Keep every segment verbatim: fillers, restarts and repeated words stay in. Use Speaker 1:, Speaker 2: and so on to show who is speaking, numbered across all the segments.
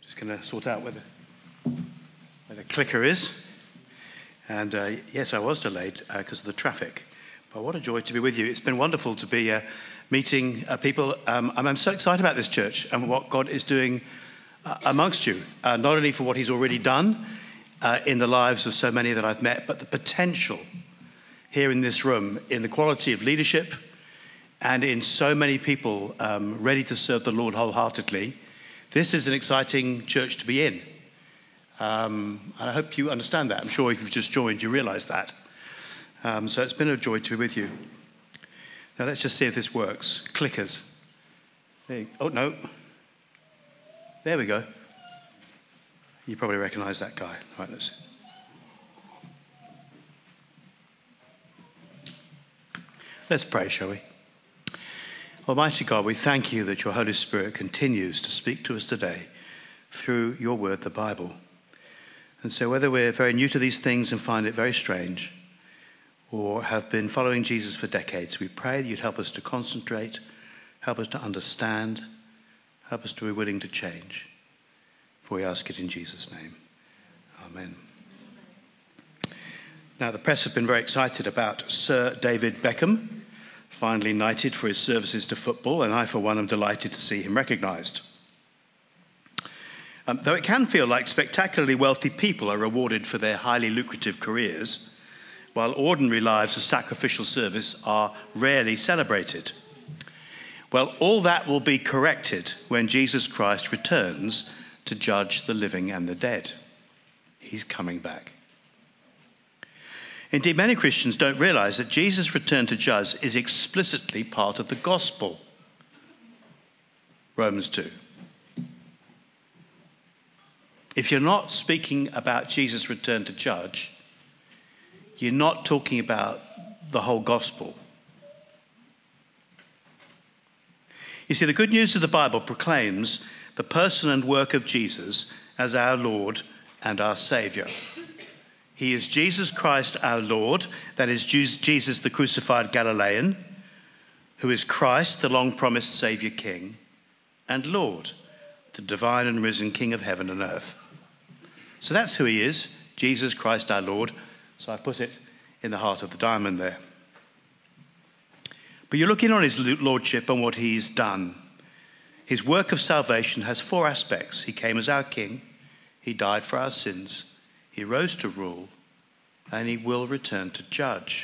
Speaker 1: Just going to sort out where the, where the clicker is. And uh, yes, I was delayed because uh, of the traffic. But what a joy to be with you. It's been wonderful to be uh, meeting uh, people. Um, and I'm so excited about this church and what God is doing uh, amongst you. Uh, not only for what he's already done uh, in the lives of so many that I've met, but the potential here in this room, in the quality of leadership and in so many people um, ready to serve the Lord wholeheartedly. This is an exciting church to be in. Um, and I hope you understand that. I'm sure if you've just joined, you realise that. Um, so it's been a joy to be with you. Now let's just see if this works. Clickers. There you, oh, no. There we go. You probably recognise that guy. Right, let's Let's pray, shall we? Almighty God, we thank you that your Holy Spirit continues to speak to us today through your word, the Bible. And so whether we're very new to these things and find it very strange, or have been following Jesus for decades, we pray that you'd help us to concentrate, help us to understand, help us to be willing to change. For we ask it in Jesus' name. Amen. Now, the press have been very excited about Sir David Beckham, finally knighted for his services to football, and I, for one, am delighted to see him recognised. Um, though it can feel like spectacularly wealthy people are rewarded for their highly lucrative careers, while ordinary lives of sacrificial service are rarely celebrated. Well, all that will be corrected when Jesus Christ returns to judge the living and the dead. He's coming back. Indeed, many Christians don't realise that Jesus' return to judge is explicitly part of the gospel. Romans two. If you're not speaking about Jesus' return to judge, you're not talking about the whole gospel. You see, the good news of the Bible proclaims the person and work of Jesus as our Lord and our Saviour. He is Jesus Christ our Lord, that is Jesus the crucified Galilean, who is Christ, the long-promised Saviour King, and Lord, the divine and risen King of heaven and earth. So that's who he is, Jesus Christ our Lord. So I put it in the heart of the diamond there. But you look in on his lordship and what he's done. His work of salvation has four aspects. He came as our King, he died for our sins, he rose to rule, and he will return to judge.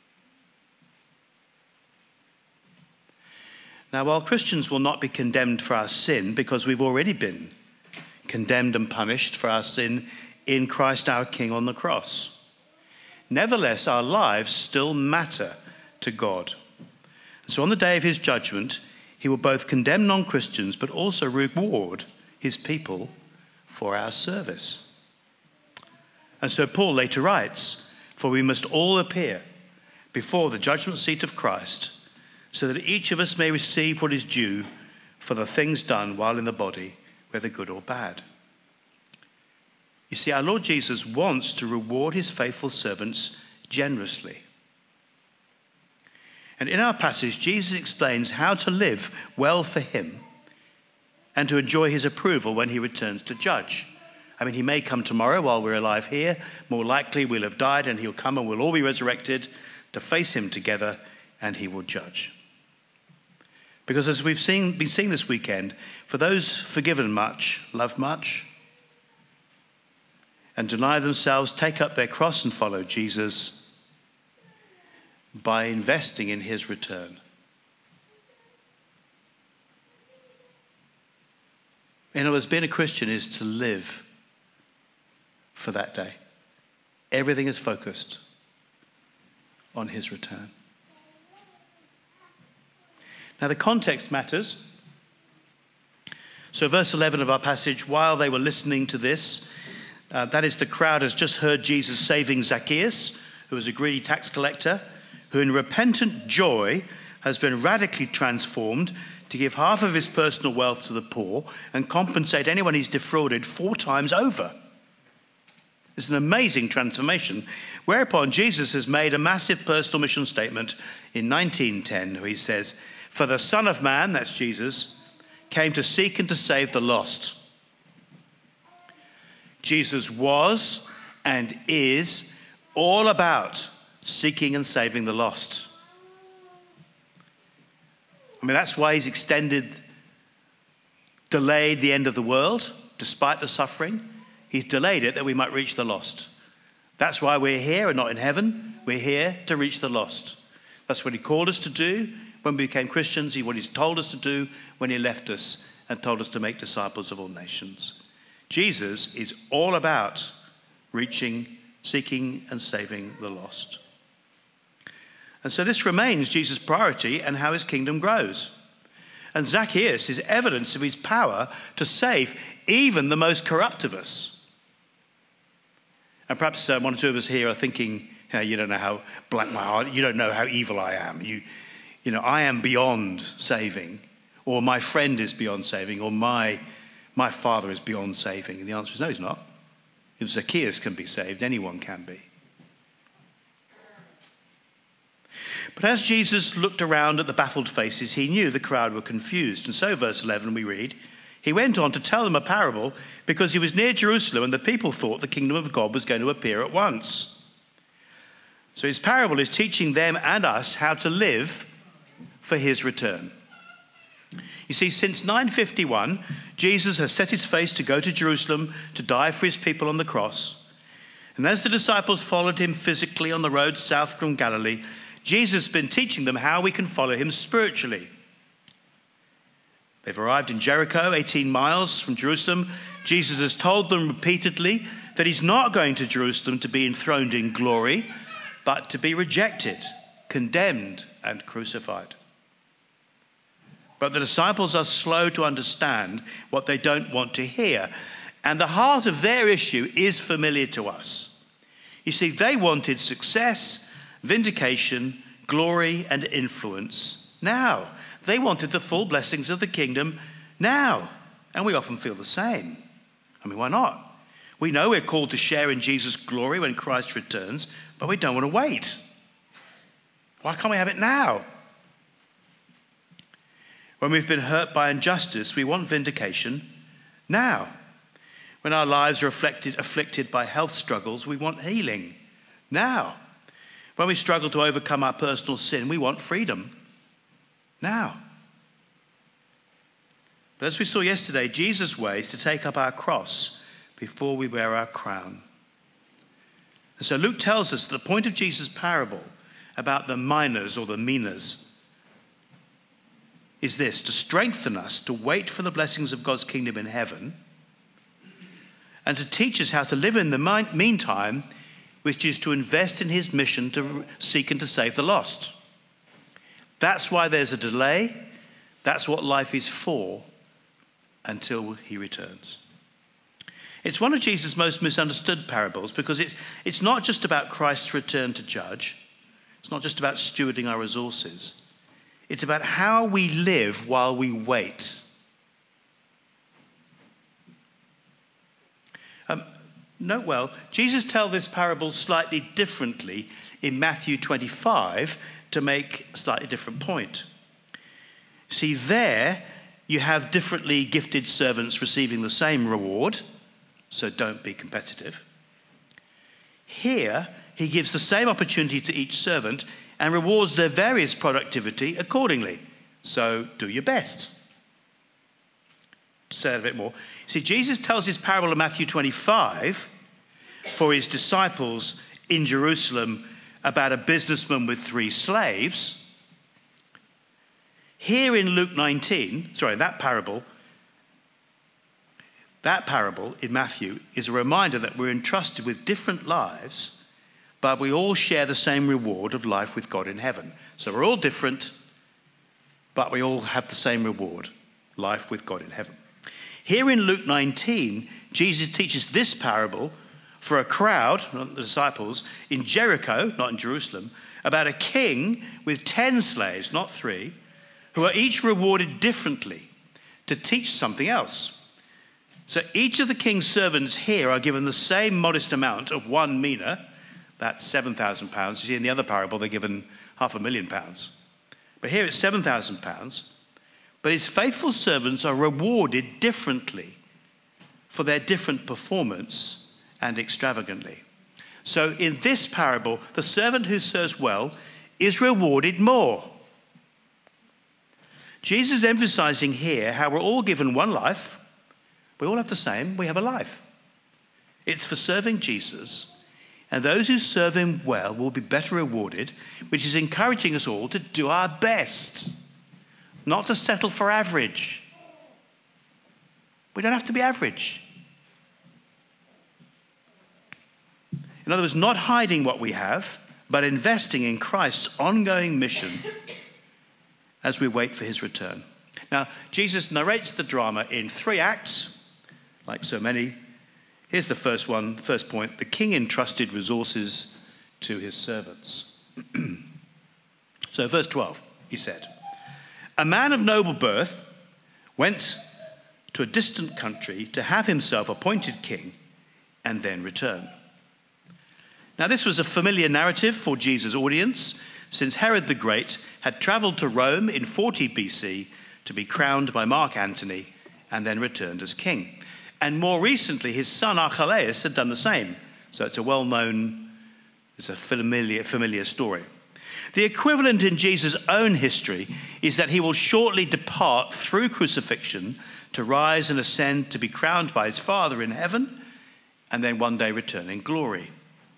Speaker 1: Now, while Christians will not be condemned for our sin, because we've already been condemned and punished for our sin in Christ our King on the cross, nevertheless, our lives still matter to God. And so on the day of his judgment, he will both condemn non-Christians, but also reward his people for our service. And so Paul later writes, "For we must all appear before the judgment seat of Christ, so that each of us may receive what is due for the things done while in the body, whether good or bad." You see, our Lord Jesus wants to reward his faithful servants generously. And in our passage, Jesus explains how to live well for him and to enjoy his approval when he returns to judge. I mean, he may come tomorrow while we're alive here. More likely we'll have died and he'll come and we'll all be resurrected to face him together, and he will judge. Because as we've seen, been seeing this weekend, for those forgiven much, love much, and deny themselves, take up their cross and follow Jesus by investing in his return. In other words, being a Christian is to live for that day. Everything is focused on his return. Now the context matters. So verse eleven of our passage, while they were listening to this, uh, that is, the crowd has just heard Jesus saving Zacchaeus, who was a greedy tax collector, who in repentant joy has been radically transformed to give half of his personal wealth to the poor and compensate anyone he's defrauded four times over. It's an amazing transformation, whereupon Jesus has made a massive personal mission statement in nineteen ten, where he says, "For the Son of Man," that's Jesus, "came to seek and to save the lost." Jesus was and is all about seeking and saving the lost. I mean, that's why he's extended, delayed the end of the world, despite the suffering. He's delayed it that we might reach the lost. That's why we're here and not in heaven. We're here to reach the lost. That's what he called us to do when we became Christians. He what he's told us to do when he left us and told us to make disciples of all nations. Jesus is all about reaching, seeking and saving the lost. And so this remains Jesus' priority and how his kingdom grows. And Zacchaeus is evidence of his power to save even the most corrupt of us. And perhaps uh, one or two of us here are thinking, hey, you don't know how black my heart, you don't know how evil I am. You, you know, I am beyond saving, or my friend is beyond saving, or my, my father is beyond saving. And the answer is no, he's not. If Zacchaeus can be saved, anyone can be. But as Jesus looked around at the baffled faces, he knew the crowd were confused. And so, verse eleven, we read, he went on to tell them a parable because he was near Jerusalem and the people thought the kingdom of God was going to appear at once. So his parable is teaching them and us how to live for his return. You see, since nine fifty-one, Jesus has set his face to go to Jerusalem to die for his people on the cross. And as the disciples followed him physically on the road south from Galilee, Jesus has been teaching them how we can follow him spiritually. They've arrived in Jericho, eighteen miles from Jerusalem. Jesus has told them repeatedly that he's not going to Jerusalem to be enthroned in glory, but to be rejected, condemned, and crucified. But the disciples are slow to understand what they don't want to hear. And the heart of their issue is familiar to us. You see, they wanted success, vindication, glory, and influence now. They wanted the full blessings of the kingdom now. And we often feel the same. I mean, why not? We know we're called to share in Jesus' glory when Christ returns, but we don't want to wait. Why can't we have it now? When we've been hurt by injustice, we want vindication now. When our lives are afflicted, afflicted by health struggles, we want healing now. When we struggle to overcome our personal sin, we want freedom now. But as we saw yesterday, Jesus' way is to take up our cross before we wear our crown. And so Luke tells us that the point of Jesus' parable about the miners or the minas is this: to strengthen us to wait for the blessings of God's kingdom in heaven, and to teach us how to live in the meantime, which is to invest in his mission to seek and to save the lost. That's why there's a delay. That's what life is for until he returns. It's one of Jesus' most misunderstood parables because it's, it's not just about Christ's return to judge. It's not just about stewarding our resources. It's about how we live while we wait. Um, note well, Jesus tells this parable slightly differently in Matthew twenty-five to make a slightly different point. See, there you have differently gifted servants receiving the same reward, so don't be competitive. Here, he gives the same opportunity to each servant and rewards their various productivity accordingly. So do your best. To say it a bit more. See, Jesus tells his parable in Matthew twenty-five for his disciples in Jerusalem about a businessman with three slaves. Here in Luke nineteen, sorry, that parable, that parable in Matthew is a reminder that we're entrusted with different lives, but we all share the same reward of life with God in heaven. So we're all different, but we all have the same reward, life with God in heaven. Here in Luke nineteen, Jesus teaches this parable for a crowd, not the disciples, in Jericho, not in Jerusalem, about a king with ten slaves, not three, who are each rewarded differently to teach something else. So each of the king's servants here are given the same modest amount of one mina. That's seven thousand pounds. You see, in the other parable, they're given half a million pounds. But here it's seven thousand pounds. But his faithful servants are rewarded differently for their different performance and extravagantly. So in this parable, the servant who serves well is rewarded more. Jesus is emphasizing here how we're all given one life. We all have the same. We have a life. It's for serving Jesus, and those who serve him well will be better rewarded, which is encouraging us all to do our best, not to settle for average. We don't have to be average. In other words, not hiding what we have, but investing in Christ's ongoing mission as we wait for his return. Now, Jesus narrates the drama in three acts, like so many. Here's the first one, first point. The king entrusted resources to his servants. So verse twelve, he said, a man of noble birth went to a distant country to have himself appointed king and then return. Now this was a familiar narrative for Jesus' audience, since Herod the Great had travelled to Rome in forty B C to be crowned by Mark Antony and then returned as king. And more recently, his son Archelaus had done the same. So it's a well-known, it's a familiar, familiar story. The equivalent in Jesus' own history is that he will shortly depart through crucifixion to rise and ascend to be crowned by his Father in heaven and then one day return in glory.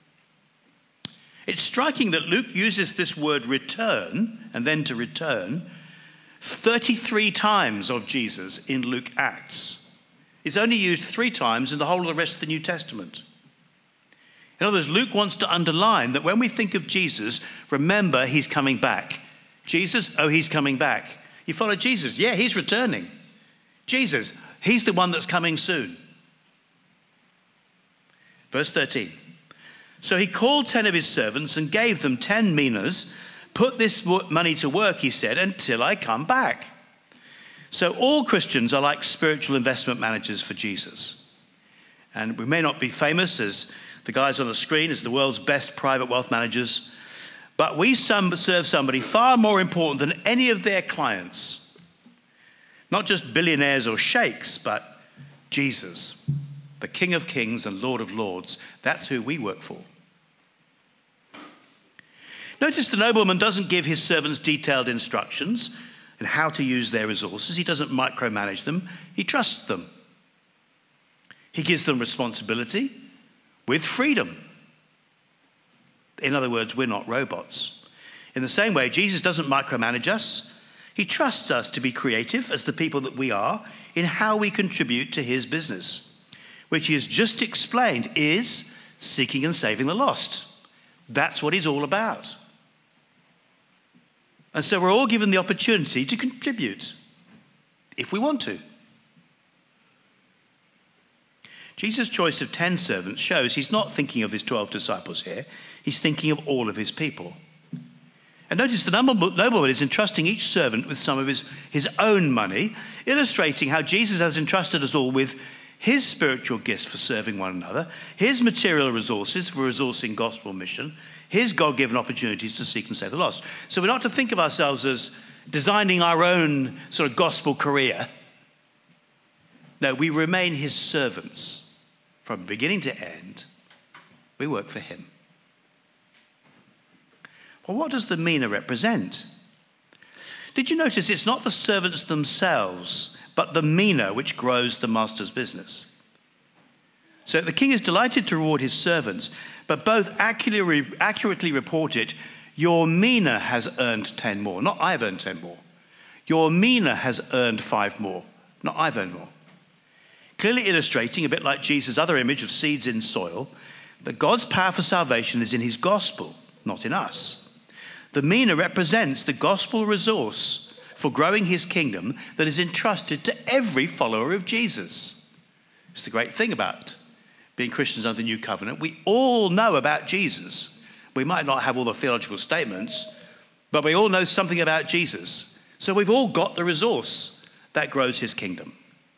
Speaker 1: It's striking that Luke uses this word return and then to return thirty-three times of Jesus in Luke Acts. It's only used three times in the whole of the rest of the New Testament. In other words, Luke wants to underline that when we think of Jesus, remember he's coming back. Jesus, oh, he's coming back. You follow Jesus? Yeah, he's returning. Jesus, he's the one that's coming soon. Verse thirteen. So he called ten of his servants and gave them ten minas. Put this money to work, he said, until I come back. So all Christians are like spiritual investment managers for Jesus. And we may not be famous as the guys on the screen as the world's best private wealth managers, but we some serve somebody far more important than any of their clients. Not just billionaires or sheikhs, but Jesus, the King of Kings and Lord of Lords. That's who we work for. Notice the nobleman doesn't give his servants detailed instructions and how to use their resources. He doesn't micromanage them. He trusts them. He gives them responsibility with freedom. In other words, we're not robots. In the same way, Jesus doesn't micromanage us. He trusts us to be creative as the people that we are in how we contribute to his business, which he has just explained is seeking and saving the lost. That's what he's all about. And so we're all given the opportunity to contribute if we want to. Jesus' choice of ten servants shows he's not thinking of his twelve disciples here. He's thinking of all of his people. And notice the nobleman is entrusting each servant with some of his, his own money, illustrating how Jesus has entrusted us all with his spiritual gifts for serving one another, his material resources for resourcing gospel mission, his God-given opportunities to seek and save the lost. So we're not to think of ourselves as designing our own sort of gospel career. No, we remain his servants from beginning to end. We work for him. Well, what does the mina represent? Did you notice it's not the servants themselves, but the mina which grows the master's business? So the king is delighted to reward his servants, but both accurately, accurately report it. Your mina has earned ten more, not I've earned ten more. Your mina has earned five more, not I've earned more. Clearly illustrating, a bit like Jesus' other image of seeds in soil, that God's power for salvation is in his gospel, not in us. The mina represents the gospel resource for growing his kingdom that is entrusted to every follower of Jesus. It's the great thing about being Christians under the new covenant. We all know about Jesus. We might not have all the theological statements, but we all know something about Jesus. So we've all got the resource that grows his kingdom.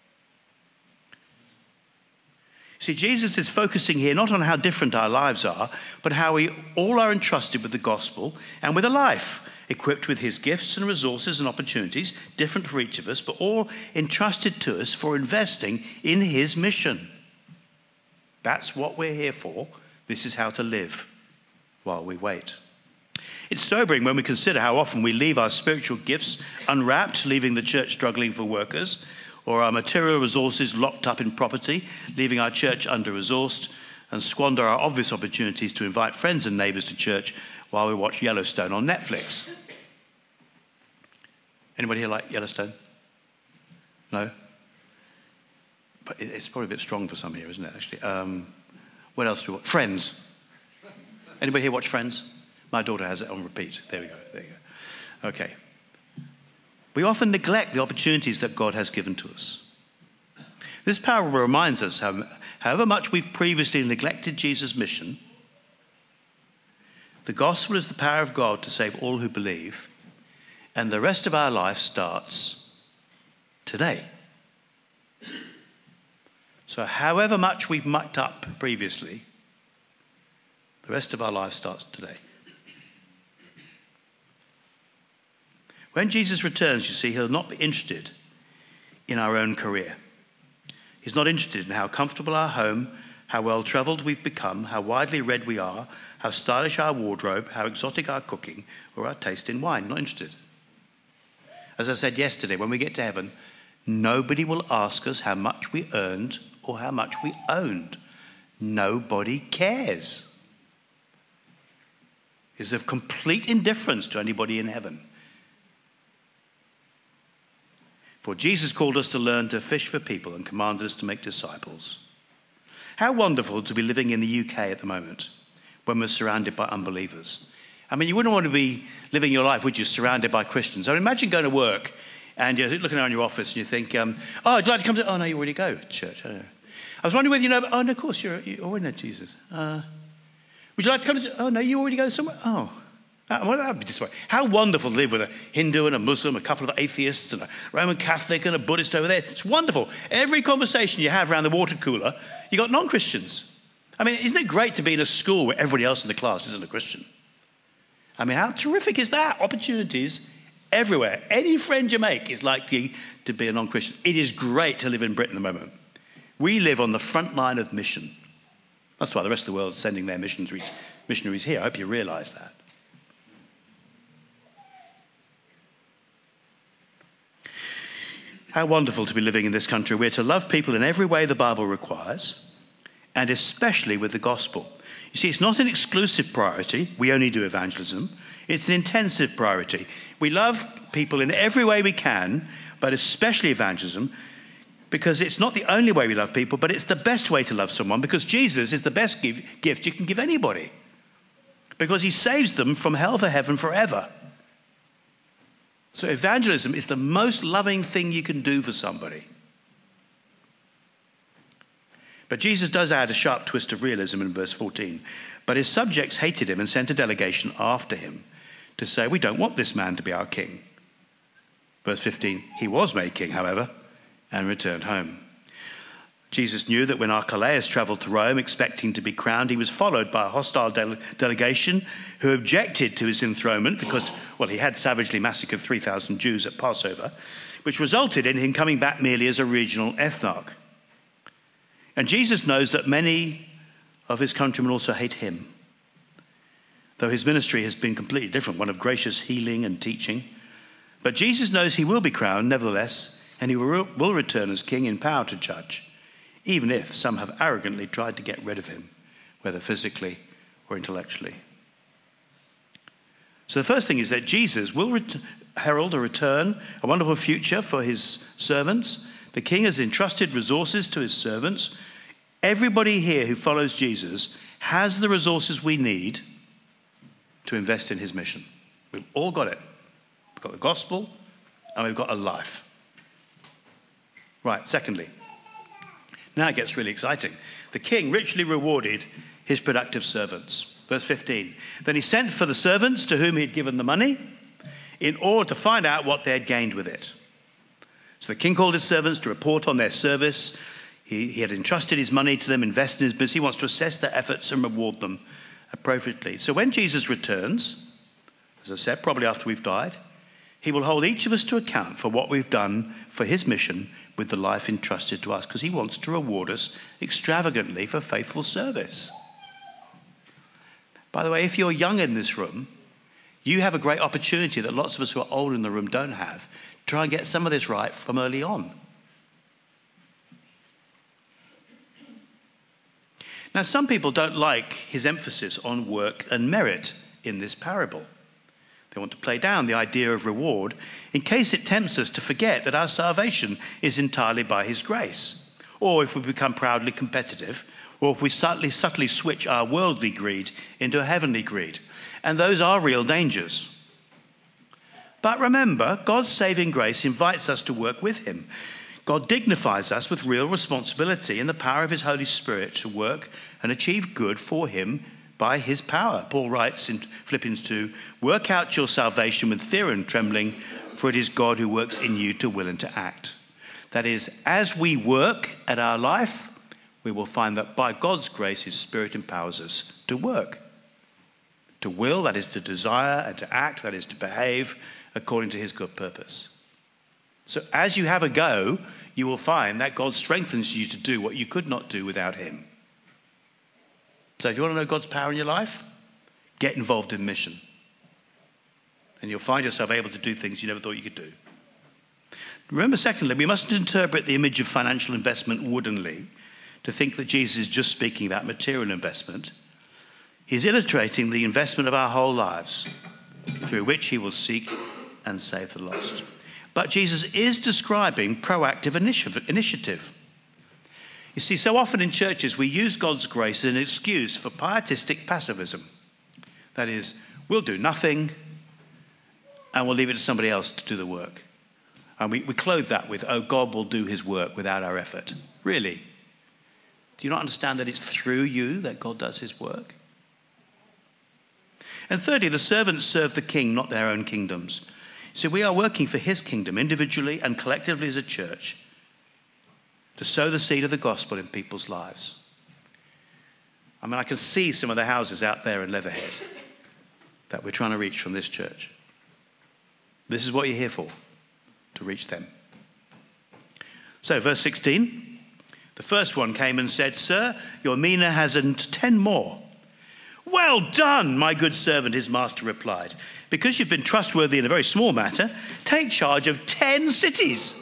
Speaker 1: See, Jesus is focusing here not on how different our lives are, but how we all are entrusted with the gospel and with a life equipped with his gifts and resources and opportunities, different for each of us, but all entrusted to us for investing in his mission. That's what we're here for. This is how to live while we wait. It's sobering when we consider how often we leave our spiritual gifts unwrapped, leaving the church struggling for workers, or our material resources locked up in property, leaving our church under-resourced, and squander our obvious opportunities to invite friends and neighbours to church while we watch Yellowstone on Netflix. Anybody here like Yellowstone? No? But it's probably a bit strong for some here, isn't it, actually? Um, what else do we watch? Friends. Anybody here watch Friends? My daughter has it on repeat. There we go. There you go. Okay. We often neglect the opportunities that God has given to us. This parable reminds us how, however much we've previously neglected Jesus' mission, the gospel is the power of God to save all who believe, and the rest of our life starts today. So however much we've mucked up previously, the rest of our life starts today. When Jesus returns, you see, he'll not be interested in our own career. He's not interested in how comfortable our home, how well-travelled we've become, how widely read we are, how stylish our wardrobe, how exotic our cooking, or our taste in wine. Not interested. As I said yesterday, when we get to heaven, nobody will ask us how much we earned or how much we owned. Nobody cares. It's of complete indifference to anybody in heaven. For Jesus called us to learn to fish for people and commanded us to make disciples. How wonderful to be living in the U K at the moment when we're surrounded by unbelievers. I mean, you wouldn't want to be living your life, would you, surrounded by Christians? I mean, imagine going to work and you're looking around your office and you think, um, oh, would you like to come to... Oh, no, you already go to church. I, I was wondering whether you know... Oh, no, of course, you're, you already know Jesus. Uh, would you like to come to... Oh, no, you already go somewhere. Oh, well, that would be this way. How wonderful to live with a Hindu and a Muslim, a couple of atheists and a Roman Catholic and a Buddhist over there. It's wonderful. Every conversation you have around the water cooler, you got non-Christians. I mean, isn't it great to be in a school where everybody else in the class isn't a Christian? I mean, how terrific is that? Opportunities everywhere. Any friend you make is likely to be a non-Christian. It is great to live in Britain at the moment. We live on the front line of mission. That's why the rest of the world is sending their missionaries, missionaries here. I hope you realise that. How wonderful to be living in this country. We're to love people in every way the Bible requires, and especially with the gospel. You see, it's not an exclusive priority. We only do evangelism. It's an intensive priority. We love people in every way we can, but especially evangelism, because it's not the only way we love people, but it's the best way to love someone, because Jesus is the best give, gift you can give anybody, because he saves them from hell for heaven forever. So evangelism is the most loving thing you can do for somebody. But Jesus does add a sharp twist of realism in verse fourteen. But his subjects hated him and sent a delegation after him to say, we don't want this man to be our king. Verse fifteen, he was made king, however, and returned home. Jesus knew that when Archelaus travelled to Rome expecting to be crowned, he was followed by a hostile de- delegation who objected to his enthronement because, well, he had savagely massacred three thousand Jews at Passover, which resulted in him coming back merely as a regional ethnarch. And Jesus knows that many of his countrymen also hate him, though his ministry has been completely different, one of gracious healing and teaching. But Jesus knows he will be crowned nevertheless, and he will, will return as king in power to judge, even if some have arrogantly tried to get rid of him, whether physically or intellectually. So the first thing is that Jesus will ret- herald a return, a wonderful future for his servants. The king has entrusted resources to his servants. Everybody here who follows Jesus has the resources we need to invest in his mission. We've all got it. We've got the gospel and we've got a life. Right, secondly, now it gets really exciting. The king richly rewarded his productive servants. Verse fifteen. Then he sent for the servants to whom he had given the money in order to find out what they had gained with it. So the king called his servants to report on their service. He, he had entrusted his money to them, invested in his business. He wants to assess their efforts and reward them appropriately. So when Jesus returns, as I said, probably after we've died, he will hold each of us to account for what we've done for his mission with the life entrusted to us, because he wants to reward us extravagantly for faithful service. By the way, if you're young in this room, you have a great opportunity that lots of us who are older in the room don't have. Try and get some of this right from early on. Now, some people don't like his emphasis on work and merit in this parable. They want to play down the idea of reward in case it tempts us to forget that our salvation is entirely by his grace. Or if we become proudly competitive, or if we subtly, subtly switch our worldly greed into a heavenly greed. And those are real dangers. But remember, God's saving grace invites us to work with him. God dignifies us with real responsibility in the power of his Holy Spirit to work and achieve good for him by his power. Paul writes in Philippians two, work out your salvation with fear and trembling, for it is God who works in you to will and to act. That is, as we work at our life, we will find that by God's grace, his Spirit empowers us to work. To will, that is to desire, and to act, that is to behave according to his good purpose. So as you have a go, you will find that God strengthens you to do what you could not do without him. So if you want to know God's power in your life, get involved in mission. And you'll find yourself able to do things you never thought you could do. Remember, secondly, we mustn't interpret the image of financial investment woodenly to think that Jesus is just speaking about material investment. He's illustrating the investment of our whole lives, through which he will seek and save the lost. But Jesus is describing proactive initiative. You see, so often in churches we use God's grace as an excuse for pietistic pacifism. That is, we'll do nothing and we'll leave it to somebody else to do the work. And we, we clothe that with, oh, God will do his work without our effort. Really? Do you not understand that it's through you that God does his work? And thirdly, the servants serve the king, not their own kingdoms. So we are working for his kingdom individually and collectively as a church to sow the seed of the gospel in people's lives. I mean, I can see some of the houses out there in Leatherhead that we're trying to reach from this church. This is what you're here for, to reach them. So verse sixteen, the first one came and said, Sir, your mina has earned ten more. Well done, my good servant, his master replied. Because you've been trustworthy in a very small matter, take charge of ten cities.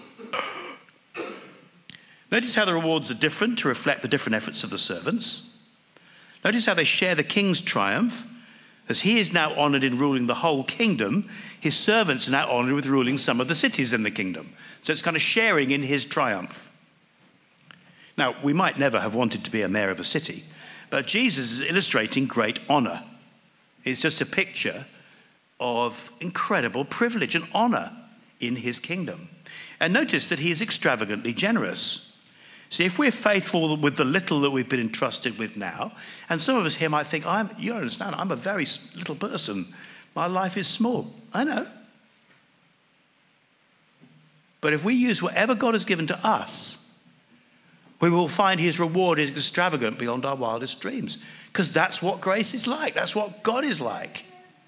Speaker 1: Notice how the rewards are different to reflect the different efforts of the servants. Notice how they share the king's triumph. As he is now honoured in ruling the whole kingdom, his servants are now honoured with ruling some of the cities in the kingdom. So it's kind of sharing in his triumph. Now, we might never have wanted to be a mayor of a city, but Jesus is illustrating great honour. It's just a picture of incredible privilege and honour in his kingdom. And notice that he is extravagantly generous. See, if we're faithful with the little that we've been entrusted with now, and some of us here might think, I'm, you understand, I'm a very little person. My life is small. I know. But if we use whatever God has given to us, we will find his reward is extravagant beyond our wildest dreams. Because that's what grace is like. That's what God is like.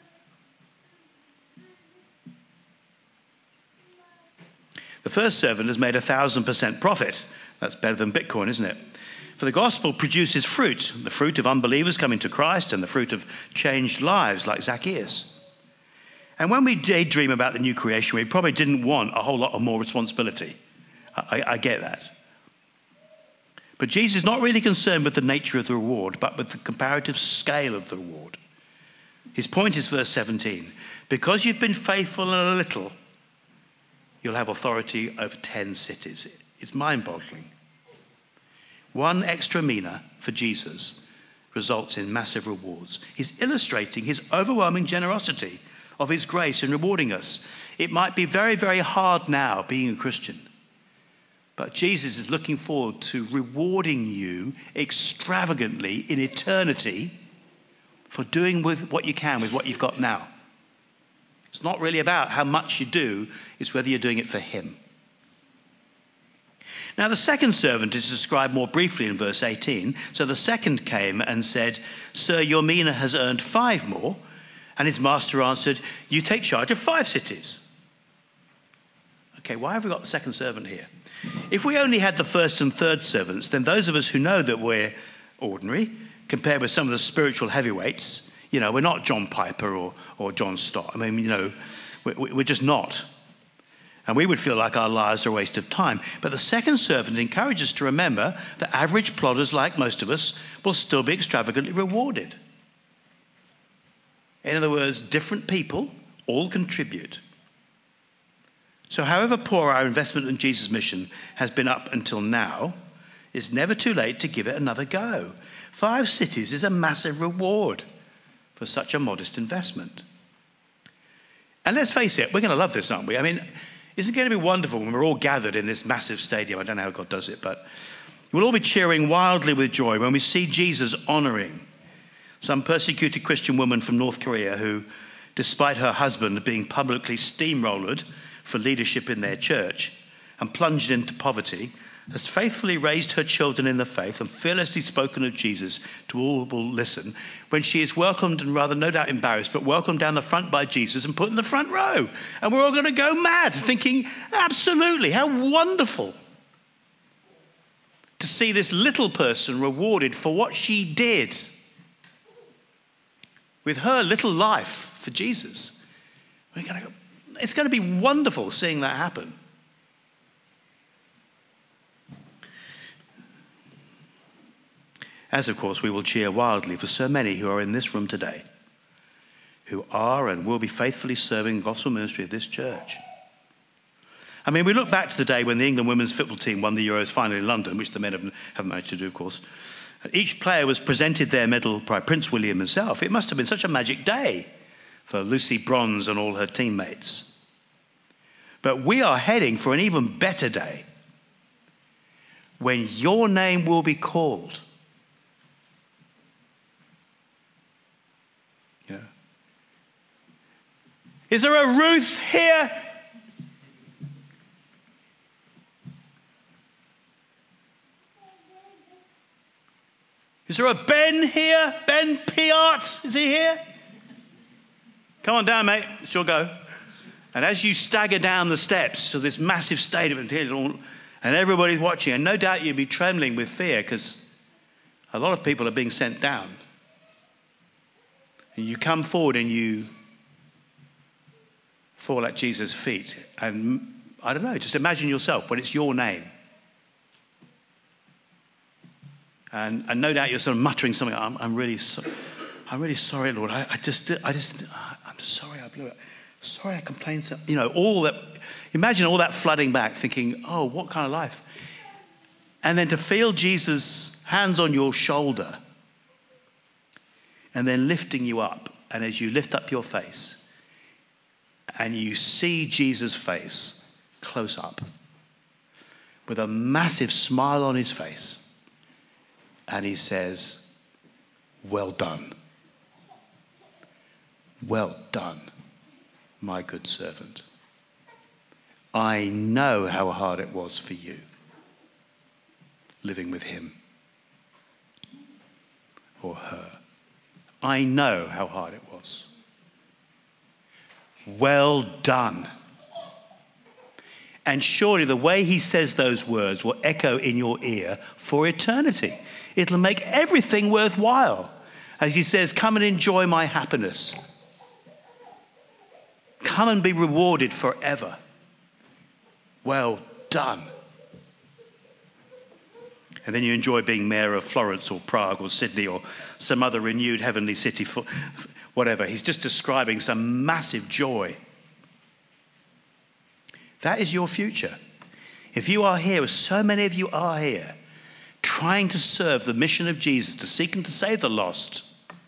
Speaker 1: The first servant has made a thousand percent profit. That's better than Bitcoin, isn't it? For the gospel produces fruit, the fruit of unbelievers coming to Christ and the fruit of changed lives like Zacchaeus. And when we daydream about the new creation, we probably didn't want a whole lot of more responsibility. I, I get that. But Jesus is not really concerned with the nature of the reward, but with the comparative scale of the reward. His point is verse seventeen. Because you've been faithful in a little, you'll have authority over ten cities. It's mind-boggling. One extra mina for Jesus results in massive rewards. He's illustrating his overwhelming generosity of his grace in rewarding us. It might be very, very hard now being a Christian, but Jesus is looking forward to rewarding you extravagantly in eternity for doing with what you can with what you've got now. It's not really about how much you do, it's whether you're doing it for him. Now the second servant is described more briefly in verse eighteen. So the second came and said, Sir, your mina has earned five more. And his master answered, you take charge of five cities. Okay, why have we got the second servant here? If we only had the first and third servants, then those of us who know that we're ordinary, compared with some of the spiritual heavyweights, you know, we're not John Piper or, or John Stott. I mean, you know, we, we're just not. And we would feel like our lives are a waste of time. But the second servant encourages us to remember that average plodders like most of us will still be extravagantly rewarded. In other words, different people all contribute. So however poor our investment in Jesus' mission has been up until now, it's never too late to give it another go. Five cities is a massive reward for such a modest investment. And let's face it, we're going to love this, aren't we? I mean, isn't it going to be wonderful when we're all gathered in this massive stadium? I don't know how God does it, but we'll all be cheering wildly with joy when we see Jesus honouring some persecuted Christian woman from North Korea who, despite her husband being publicly steamrollered for leadership in their church and plunged into poverty, has faithfully raised her children in the faith and fearlessly spoken of Jesus to all who will listen, when she is welcomed and rather no doubt embarrassed, but welcomed down the front by Jesus and put in the front row. And we're all going to go mad thinking, absolutely, how wonderful to see this little person rewarded for what she did with her little life for Jesus. We're going to go, it's going to be wonderful seeing that happen. As, of course, we will cheer wildly for so many who are in this room today, who are and will be faithfully serving the gospel ministry of this church. I mean, we look back to the day when the England women's football team won the Euros final in London, which the men haven't, haven't managed to do, of course. Each player was presented their medal by Prince William himself. It must have been such a magic day for Lucy Bronze and all her teammates. But we are heading for an even better day when your name will be called. Yeah. Is there a Ruth here? Is there a Ben here? Ben Piart? Is he here? Come on down, mate. It's your go. And as you stagger down the steps to this massive stadium, and everybody's watching, and no doubt you'll be trembling with fear because a lot of people are being sent down. And you come forward and you fall at Jesus' feet. And I don't know, just imagine yourself when it's your name. And, and no doubt you're sort of muttering something. I'm, I'm really, so, I'm really sorry, Lord. I, I just, I just, I'm sorry I blew it. Sorry I complained. So, you know, all that. Imagine all that flooding back, thinking, oh, what kind of life? And then to feel Jesus' hands on your shoulder, and then lifting you up. And as you lift up your face, and you see Jesus' face close up, with a massive smile on his face. And he says, well done. Well done, my good servant. I know how hard it was for you living with him or her. I know how hard it was. Well done. And surely the way he says those words will echo in your ear for eternity. It'll make everything worthwhile. As he says, come and enjoy my happiness. Come and be rewarded forever. Well done. And then you enjoy being mayor of Florence or Prague or Sydney or some other renewed heavenly city, for whatever. He's just describing some massive joy. That is your future. If you are here, as so many of you are here, trying to serve the mission of Jesus, to seek and to save the lost,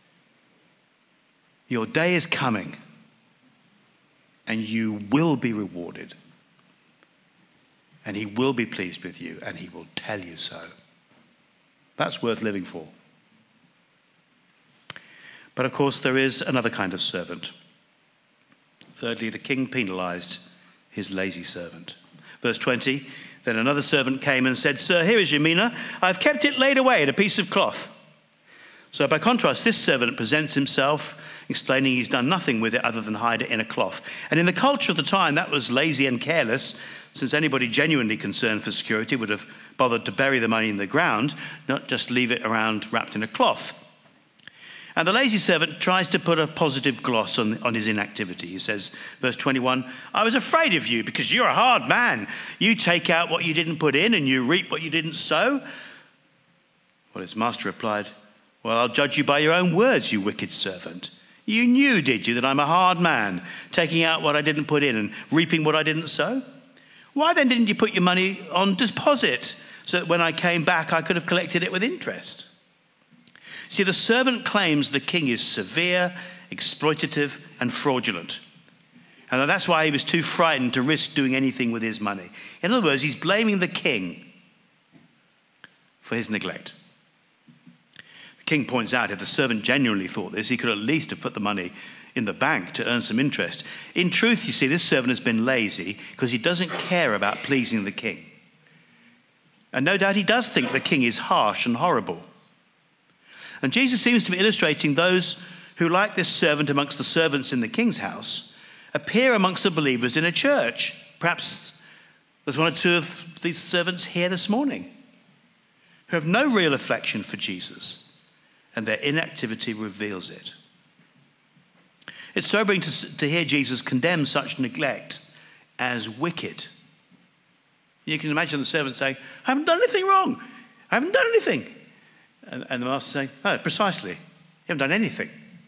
Speaker 1: your day is coming and you will be rewarded. And he will be pleased with you and he will tell you so. That's worth living for. But of course, there is another kind of servant. Thirdly, the king penalized his lazy servant. Verse twenty, then another servant came and said, Sir, here is your mina. I've kept it laid away in a piece of cloth. So by contrast, this servant presents himself explaining he's done nothing with it other than hide it in a cloth. And in the culture of the time, that was lazy and careless, since anybody genuinely concerned for security would have bothered to bury the money in the ground, not just leave it around wrapped in a cloth. And the lazy servant tries to put a positive gloss on, on his inactivity. He says, verse twenty-one, I was afraid of you because you're a hard man. You take out what you didn't put in and you reap what you didn't sow. Well, his master replied, well, I'll judge you by your own words, you wicked servant. You knew, did you, that I'm a hard man, taking out what I didn't put in and reaping what I didn't sow? Why then didn't you put your money on deposit so that when I came back I could have collected it with interest? See, the servant claims the king is severe, exploitative, and fraudulent. And that's why he was too frightened to risk doing anything with his money. In other words, he's blaming the king for his neglect. The king points out if the servant genuinely thought this, he could at least have put the money in the bank to earn some interest. In truth, you see, this servant has been lazy because he doesn't care about pleasing the king. And no doubt he does think the king is harsh and horrible. And Jesus seems to be illustrating those who, like this servant amongst the servants in the king's house, appear amongst the believers in a church. Perhaps there's one or two of these servants here this morning who have no real affection for Jesus, and their inactivity reveals it. It's sobering to, to hear Jesus condemn such neglect as wicked. You can imagine the servant saying, I haven't done anything wrong. I haven't done anything. And, and the master saying, oh, precisely. You haven't done anything.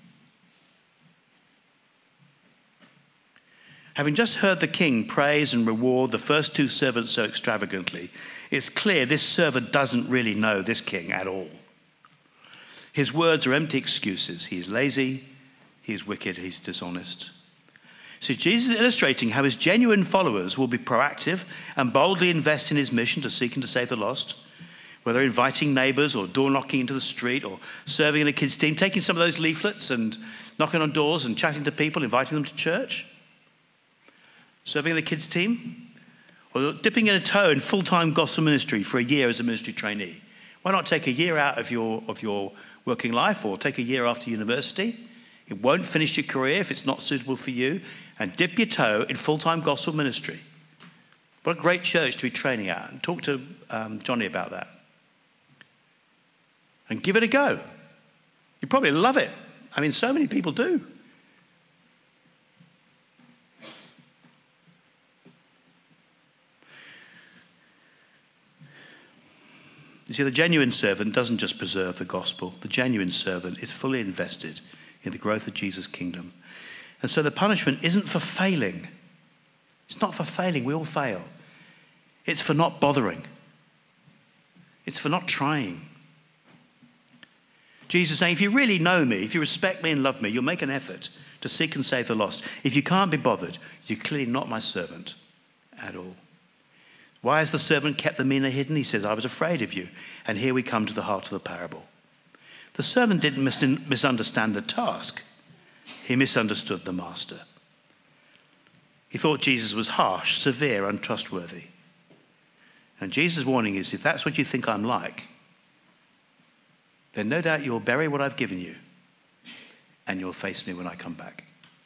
Speaker 1: Having just heard the king praise and reward the first two servants so extravagantly, it's clear this servant doesn't really know this king at all. His words are empty excuses. He's lazy, he's wicked, he's dishonest. So Jesus is illustrating how his genuine followers will be proactive and boldly invest in his mission to seek and to save the lost, whether inviting neighbours or door knocking into the street or serving in a kids' team, taking some of those leaflets and knocking on doors and chatting to people, inviting them to church, serving in a kids' team, or dipping in a toe in full-time gospel ministry for a year as a ministry trainee. Why not take a year out of your of your working life or take a year after university? It won't finish your career if it's not suitable for you, and dip your toe in full-time gospel ministry. What a great church to be training at. And talk to um, Johnny about that. And give it a go. You probably love it. I mean, so many people do. You see, the genuine servant doesn't just preserve the gospel. The genuine servant is fully invested in the growth of Jesus' kingdom. And so the punishment isn't for failing. It's not for failing. We all fail. It's for not bothering. It's for not trying. Jesus is saying, if you really know me, if you respect me and love me, you'll make an effort to seek and save the lost. If you can't be bothered, you're clearly not my servant at all. Why has the servant kept the mina hidden? He says, I was afraid of you. And here we come to the heart of the parable. The servant didn't mis- misunderstand the task. He misunderstood the master. He thought Jesus was harsh, severe, untrustworthy. And Jesus' warning is, if that's what you think I'm like, then no doubt you'll bury what I've given you and you'll face me when I come back.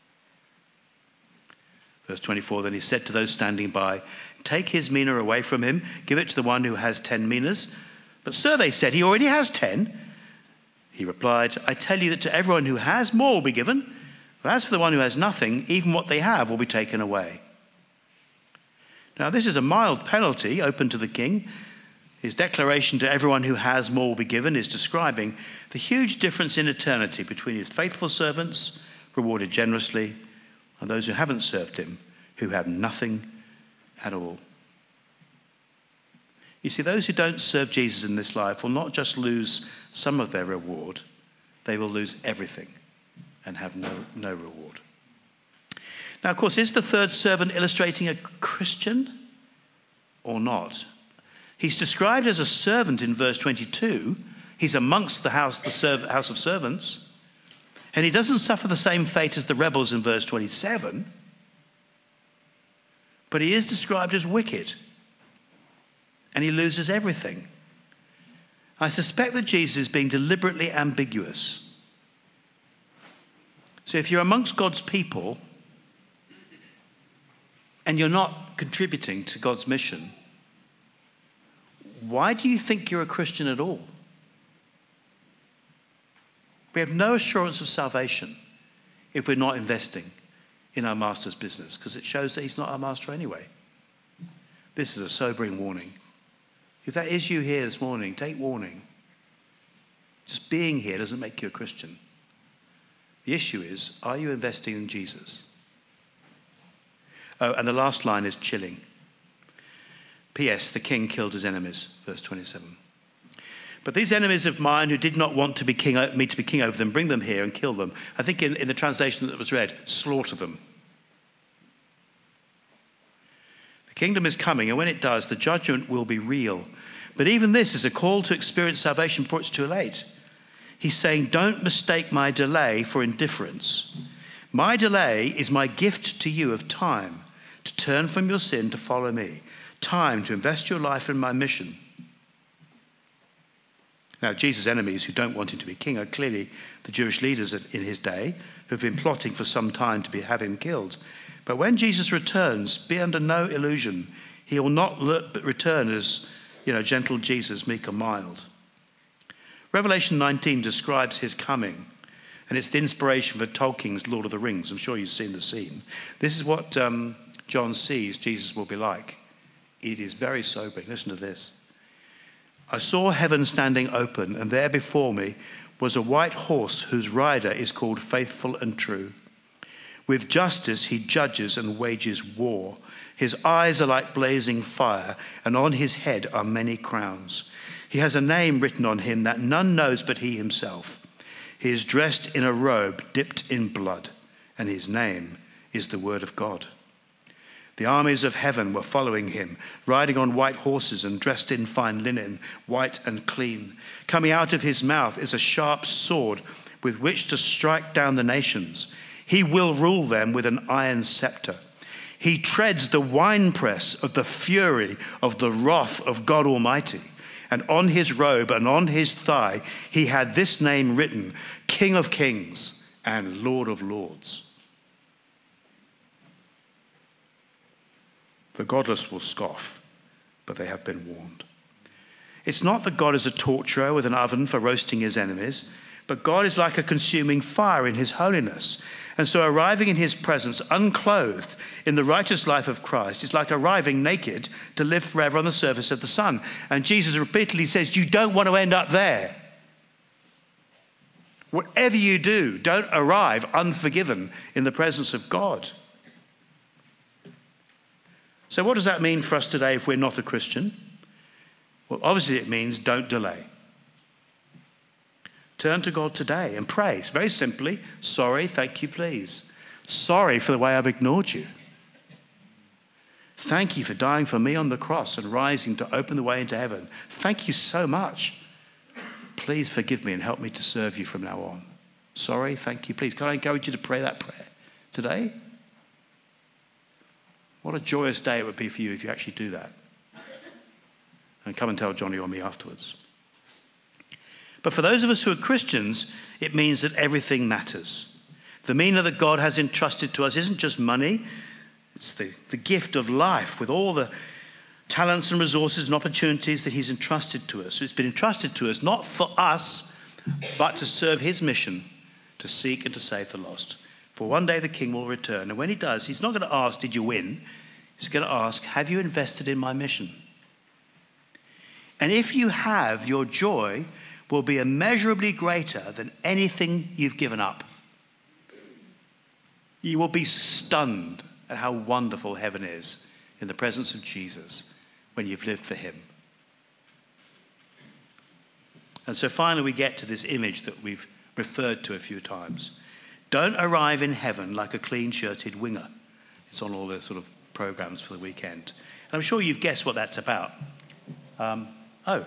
Speaker 1: Verse twenty-four, then he said to those standing by, take his mina away from him, give it to the one who has ten minas. But sir, they said, he already has ten. He replied, I tell you that to everyone who has, more will be given. But as for the one who has nothing, even what they have will be taken away. Now this is a mild penalty open to the king. His declaration to everyone who has more will be given is describing the huge difference in eternity between his faithful servants, rewarded generously, and those who haven't served him, who have nothing at all. You see, those who don't serve Jesus in this life will not just lose some of their reward, they will lose everything and have no, no reward. Now, of course, is the third servant illustrating a Christian or not? He's described as a servant in verse twenty-two. He's amongst the house, the serv- house of servants. And he doesn't suffer the same fate as the rebels in verse twenty-seven. But he is described as wicked. And he loses everything. I suspect that Jesus is being deliberately ambiguous. So if you're amongst God's people and you're not contributing to God's mission, why do you think you're a Christian at all? We have no assurance of salvation if we're not investing in our master's business, because it shows that he's not our master anyway. This is a sobering warning. If that is you here this morning, take warning. Just being here doesn't make you a Christian. The issue is, are you investing in Jesus? Oh, and the last line is chilling. P S. The king killed his enemies, verse twenty-seven. But these enemies of mine who did not want to be king, me to be king over them, bring them here and kill them. I think in, in the translation that was read, slaughter them. The kingdom is coming, and when it does, the judgment will be real. But even this is a call to experience salvation before it's too late. He's saying, don't mistake my delay for indifference. My delay is my gift to you of time to turn from your sin to follow me. Time to invest your life in my mission. Now, Jesus' enemies who don't want him to be king are clearly the Jewish leaders in his day who have been plotting for some time to be, have him killed. But when Jesus returns, be under no illusion. He will not look, but return as, you know, gentle Jesus, meek and mild. Revelation nineteen describes his coming, and it's the inspiration for Tolkien's Lord of the Rings. I'm sure you've seen the scene. This is what um, John sees Jesus will be like. It is very sobering. Listen to this. I saw heaven standing open, and there before me was a white horse whose rider is called Faithful and True. With justice he judges and wages war. His eyes are like blazing fire, and on his head are many crowns. He has a name written on him that none knows but he himself. He is dressed in a robe dipped in blood, and his name is the Word of God. The armies of heaven were following him, riding on white horses and dressed in fine linen, white and clean. Coming out of his mouth is a sharp sword with which to strike down the nations. He will rule them with an iron scepter. He treads the winepress of the fury of the wrath of God Almighty. And on his robe and on his thigh he had this name written, King of Kings and Lord of Lords. The godless will scoff, but they have been warned. It's not that God is a torturer with an oven for roasting his enemies, but God is like a consuming fire in his holiness. And so arriving in his presence unclothed in the righteous life of Christ is like arriving naked to live forever on the surface of the sun. And Jesus repeatedly says, you don't want to end up there. Whatever you do, don't arrive unforgiven in the presence of God. So what does that mean for us today if we're not a Christian? Well, obviously it means don't delay. Turn to God today and pray. It's very simply, sorry, thank you, please. Sorry for the way I've ignored you. Thank you for dying for me on the cross and rising to open the way into heaven. Thank you so much. Please forgive me and help me to serve you from now on. Sorry, thank you, please. Can I encourage you to pray that prayer today? What a joyous day it would be for you if you actually do that. And come and tell Johnny or me afterwards. But for those of us who are Christians, it means that everything matters. The meaning that God has entrusted to us isn't just money. It's the, the gift of life with all the talents and resources and opportunities that he's entrusted to us. It's been entrusted to us not for us, but to serve his mission, to seek and to save the lost. For one day the king will return. And when he does, he's not going to ask, did you win? He's going to ask, have you invested in my mission? And if you have, your joy will be immeasurably greater than anything you've given up. You will be stunned at how wonderful heaven is in the presence of Jesus when you've lived for him. And so finally we get to this image that we've referred to a few times. Don't arrive in heaven like a clean-shirted winger. It's on all the sort of programs for the weekend. And I'm sure you've guessed what that's about. Um, oh.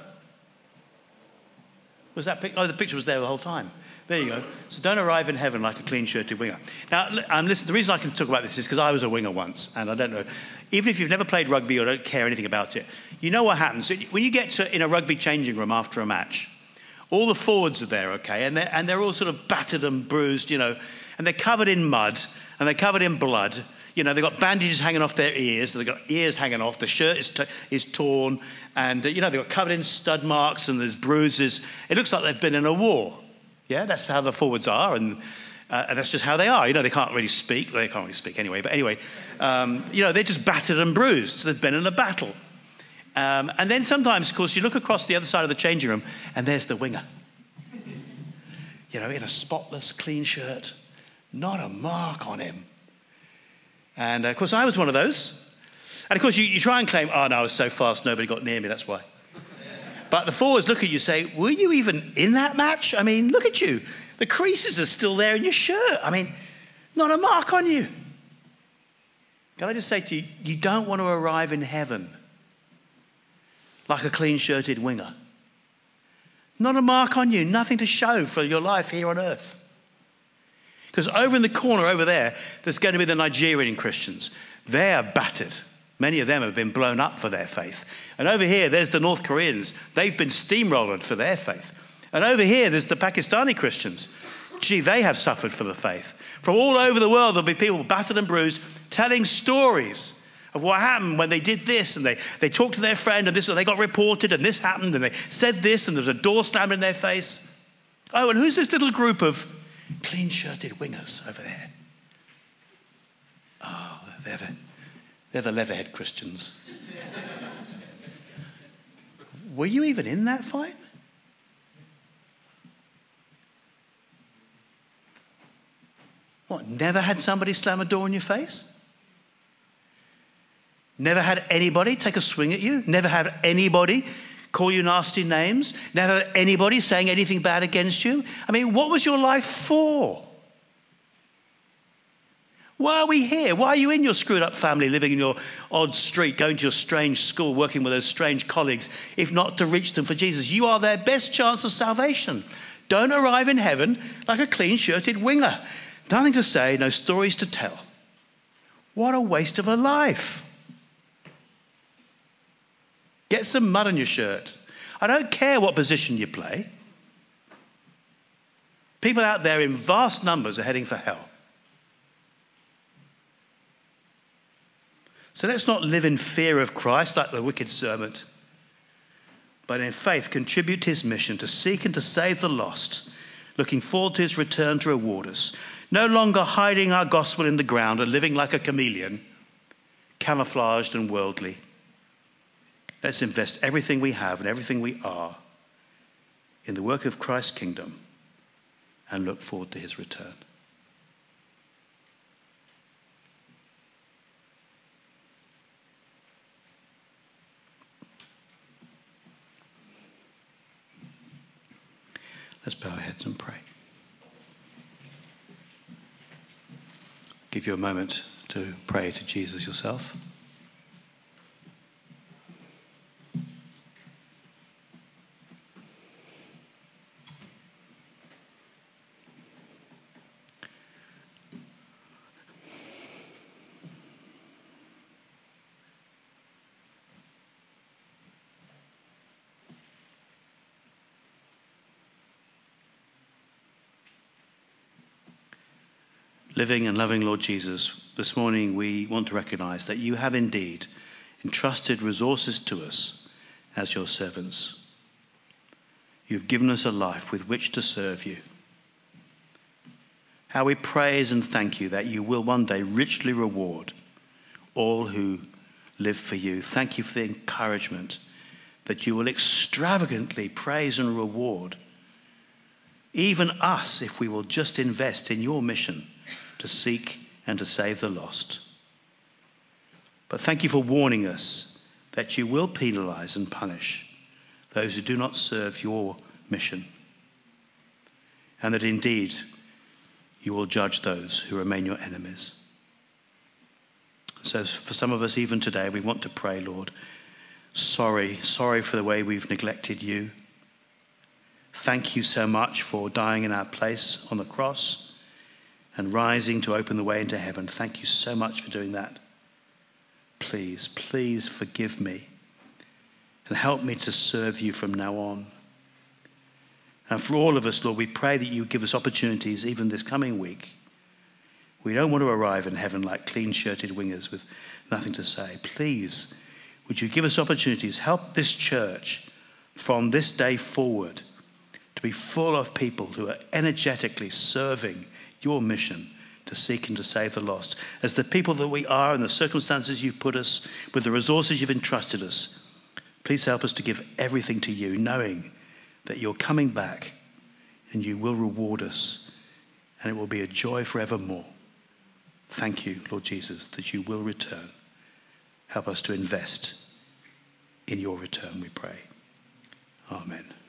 Speaker 1: Was that pic- oh, the picture was there the whole time. There you go. So don't arrive in heaven like a clean-shirted winger. Now, um, listen, the reason I can talk about this is because I was a winger once, and I don't know. Even if you've never played rugby or don't care anything about it, you know what happens. When you get to in a rugby changing room after a match, All the forwards are there, okay, and they're, and they're all sort of battered and bruised, you know, and they're covered in mud and they're covered in blood. You know, they've got bandages hanging off their ears, they've got ears hanging off, the shirt is, t- is torn, and, uh, you know, they've got covered in stud marks and there's bruises. It looks like they've been in a war. Yeah, that's how the forwards are, and, uh, and that's just how they are. You know, they can't really speak. They can't really speak anyway, but anyway, um, you know, they're just battered and bruised. So they've been in a battle. Um, and then sometimes, of course, you look across the other side of the changing room, and there's the winger. You know, in a spotless, clean shirt, not a mark on him. And, uh, of course, I was one of those. And, of course, you, you try and claim, oh, no, I was so fast, nobody got near me, that's why. But the forwards look at you and say, were you even in that match? I mean, look at you. The creases are still there in your shirt. I mean, not a mark on you. Can I just say to you, you don't want to arrive in heaven like a clean-shirted winger. Not a mark on you, nothing to show for your life here on earth. Because over in the corner over there, there's going to be the Nigerian Christians. They are battered. Many of them have been blown up for their faith. And over here, there's the North Koreans. They've been steamrolled for their faith. And over here, there's the Pakistani Christians. Gee, they have suffered for the faith. From all over the world, there'll be people battered and bruised telling stories of what happened when they did this, and they, they talked to their friend, and this, and they got reported, and this happened, and they said this, and there was a door slammed in their face. Oh, and who's this little group of clean-shirted wingers over there? Oh, they're the, they're the leatherhead Christians. Were you even in that fight? What, never had somebody slam a door in your face? Never had anybody take a swing at you? Never had anybody call you nasty names? Never had anybody saying anything bad against you? I mean, what was your life for? Why are we here? Why are you in your screwed up family, living in your odd street, going to your strange school, working with those strange colleagues, if not to reach them for Jesus? You are their best chance of salvation. Don't arrive in heaven like a clean-shirted winger. Nothing to say, no stories to tell. What a waste of a life. Get some mud on your shirt. I don't care what position you play. People out there in vast numbers are heading for hell. So let's not live in fear of Christ like the wicked servant, but in faith contribute to his mission to seek and to save the lost, looking forward to his return to reward us. No longer hiding our gospel in the ground and living like a chameleon, camouflaged and worldly. Let's invest everything we have and everything we are in the work of Christ's kingdom and look forward to his return. Let's bow our heads and pray. Give you a moment to pray to Jesus yourself. Living and loving Lord Jesus, this morning we want to recognize that you have indeed entrusted resources to us as your servants. You've given us a life with which to serve you. How we praise and thank you that you will one day richly reward all who live for you. Thank you for the encouragement that you will extravagantly praise and reward even us if we will just invest in your mission to seek and to save the lost. But thank you for warning us that you will penalize and punish those who do not serve your mission, and that indeed you will judge those who remain your enemies. So for some of us even today, we want to pray, Lord, sorry, sorry for the way we've neglected you. Thank you so much for dying in our place on the cross and rising to open the way into heaven. Thank you so much for doing that. Please, please forgive me and help me to serve you from now on. And for all of us, Lord, we pray that you give us opportunities even this coming week. We don't want to arrive in heaven like clean-shirted wingers with nothing to say. Please, would you give us opportunities? Help this church from this day forward to be full of people who are energetically serving your mission to seek and to save the lost. As the people that we are and the circumstances you've put us, with the resources you've entrusted us, please help us to give everything to you, knowing that you're coming back and you will reward us, and it will be a joy forevermore. Thank you, Lord Jesus, that you will return. Help us to invest in your return, we pray. Amen.